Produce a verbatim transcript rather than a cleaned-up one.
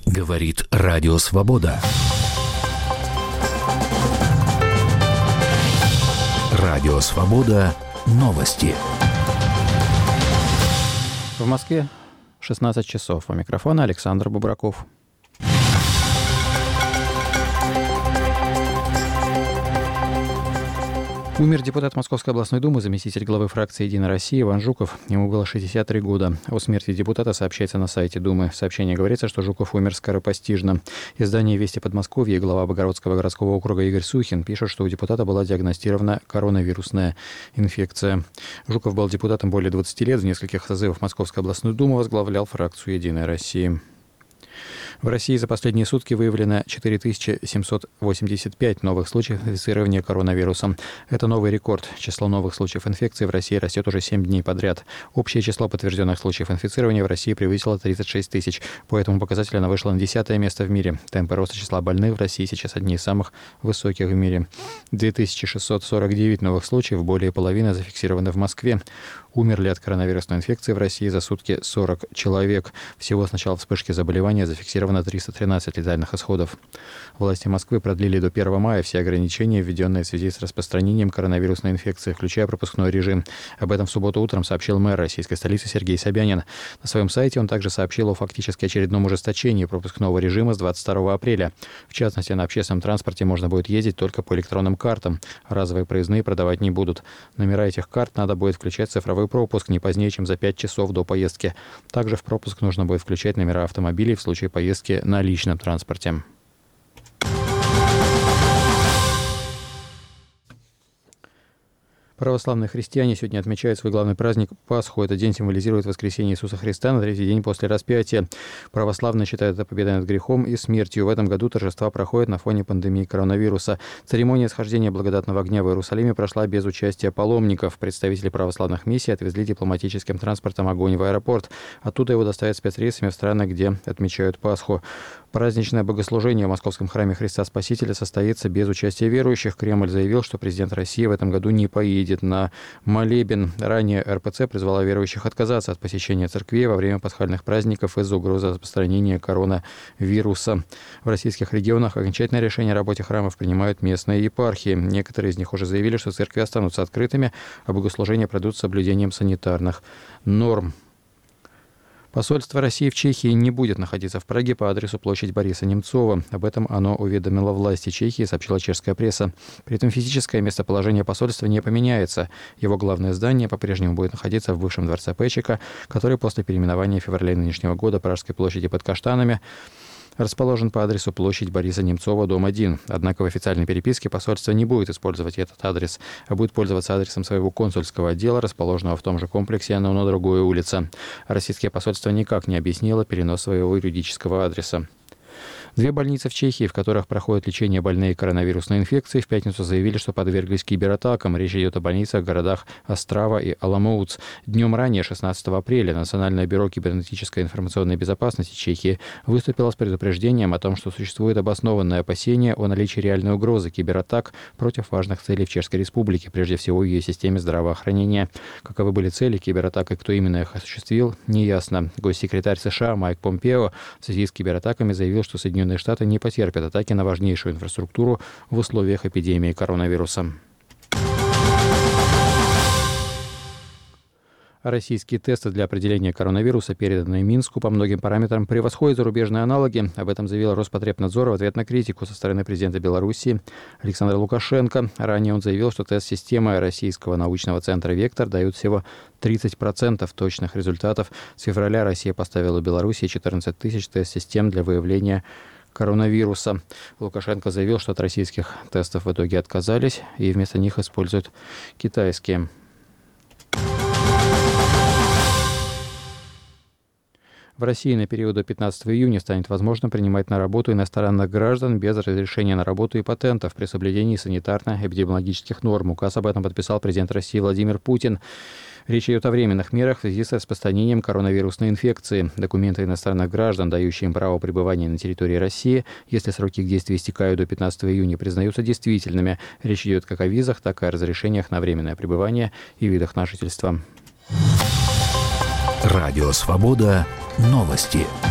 Говорит Радио Свобода. Радио Свобода. Новости. В Москве шестнадцать часов. У микрофона Александр Бубраков. Умер депутат Московской областной думы, заместитель главы фракции «Единая Россия» Иван Жуков. Ему было шестьдесят три года. О смерти депутата сообщается на сайте Думы. В сообщении говорится, что Жуков умер скоропостижно. Издание «Вести Подмосковья» и глава Богородского городского округа Игорь Сухин пишут, что у депутата была диагностирована коронавирусная инфекция. Жуков был депутатом более двадцати лет, в нескольких созывах Московской областной думы возглавлял фракцию «Единая Россия». В России за последние сутки выявлено четыре тысячи семьсот восемьдесят пять новых случаев инфицирования коронавирусом. Это новый рекорд. Число новых случаев инфекции в России растет уже семь дней подряд. Общее число подтвержденных случаев инфицирования в России превысило тридцать шесть тысяч. По этому показателю она вышла на десятое место в мире. Темпы роста числа больных в России сейчас одни из самых высоких в мире. две тысячи шестьсот сорок девять новых случаев, более половины зафиксированы в Москве. Умерли от коронавирусной инфекции в России за сутки сорок человек. Всего с начала вспышки заболевания зафиксировано триста тринадцать летальных исходов. Власти Москвы продлили до первого мая все ограничения, введенные в связи с распространением коронавирусной инфекции, включая пропускной режим. Об этом в субботу утром сообщил мэр российской столицы Сергей Собянин. На своем сайте он также сообщил о фактически очередном ужесточении пропускного режима с двадцать второго апреля. В частности, на общественном транспорте можно будет ездить только по электронным картам. Разовые проездные продавать не будут. Номера этих карт надо будет включать в цифровой пропуск не позднее, чем за пять часов до поездки. Также в пропуск нужно будет включать номера автомобилей в случае поездки на личном транспорте. Православные христиане сегодня отмечают свой главный праздник Пасху. Этот день символизирует воскресение Иисуса Христа на третий день после распятия. Православные считают это победой над грехом и смертью. В этом году торжества проходят на фоне пандемии коронавируса. Церемония схождения благодатного огня в Иерусалиме прошла без участия паломников. Представители православных миссий отвезли дипломатическим транспортом огонь в аэропорт. Оттуда его доставят спецрейсами в страны, где отмечают Пасху. Праздничное богослужение в Московском храме Христа Спасителя состоится без участия верующих. Кремль заявил, что президент России в этом году не поедет на молебен. Ранее эр пэ цэ призвала верующих отказаться от посещения церквей во время пасхальных праздников из-за угрозы распространения коронавируса. В российских регионах окончательное решение о работе храмов принимают местные епархии. Некоторые из них уже заявили, что церкви останутся открытыми, а богослужения пройдут с соблюдением санитарных норм. Посольство России в Чехии не будет находиться в Праге по адресу площадь Бориса Немцова. Об этом оно уведомило власти Чехии, сообщила чешская пресса. При этом физическое местоположение посольства не поменяется. Его главное здание по-прежнему будет находиться в бывшем дворце Печика, который после переименования в феврале нынешнего года Пражской площади под Каштанами расположен по адресу площадь Бориса Немцова, дом один. Однако в официальной переписке посольство не будет использовать этот адрес, а будет пользоваться адресом своего консульского отдела, расположенного в том же комплексе, но на другой улице. Российское посольство никак не объяснило перенос своего юридического адреса. Две больницы в Чехии, в которых проходит лечение больные коронавирусной инфекцией, в пятницу заявили, что подверглись кибератакам. Речь идет о больницах в городах Острава и Аламоуц. Днем ранее, шестнадцатого апреля, Национальное бюро кибернетической информационной безопасности Чехии выступило с предупреждением о том, что существует обоснованное опасение о наличии реальной угрозы кибератак против важных целей в Чешской Республике, прежде всего в ее системе здравоохранения. Каковы были цели кибератак и кто именно их осуществил, неясно. Госсекретарь США Майк Помпео в связи с кибератаками заявил, что Соединенные Штаты не потерпят атаки на важнейшую инфраструктуру в условиях эпидемии коронавируса. Российские тесты для определения коронавируса, переданные Минску, по многим параметрам превосходят зарубежные аналоги. Об этом заявил Роспотребнадзор в ответ на критику со стороны президента Беларуси Александра Лукашенко. Ранее он заявил, что тест-система Российского научного центра «Вектор» дают всего тридцать процентов точных результатов. С февраля Россия поставила Беларуси четырнадцать тысяч тест-систем для выявления коронавируса. Лукашенко заявил, что от российских тестов в итоге отказались и вместо них используют китайские. В России на период до пятнадцатого июня станет возможно принимать на работу иностранных граждан без разрешения на работу и патентов при соблюдении санитарно-эпидемиологических норм. Указ об этом подписал президент России Владимир Путин. Речь идет о временных мерах в связи с распространением коронавирусной инфекции. Документы иностранных граждан, дающие им право пребывания на территории России, если сроки их действия истекают до пятнадцатого июня, признаются действительными. Речь идет как о визах, так и о разрешениях на временное пребывание и видах на жительство. Радио Свобода. Новости.